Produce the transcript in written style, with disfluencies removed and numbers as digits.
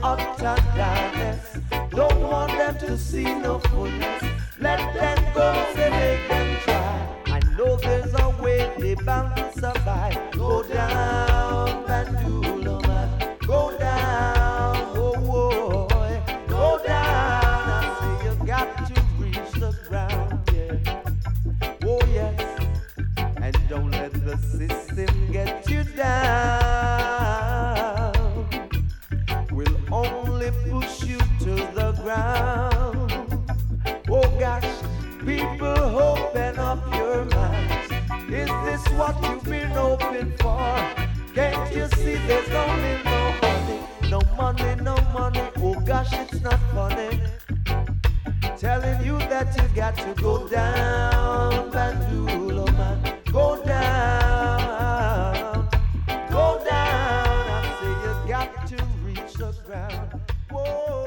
utter darkness. Don't want them to see no fullness. Let them go, say make them try. I know there's a way they bound to survive. Go down, Bandula man. Go down, oh boy. Go down. I say you got to reach the ground, yeah. Oh yes. And don't let the system get you down. Will only push you to the ground. Oh gosh, people, open up your minds. Is this what you've been hoping for? Can't you see there's only no money? No money, no money. Oh gosh, it's not funny. Telling you that you got to go down, Bandula man. Go down, go down. I say you got to reach the ground. Whoa.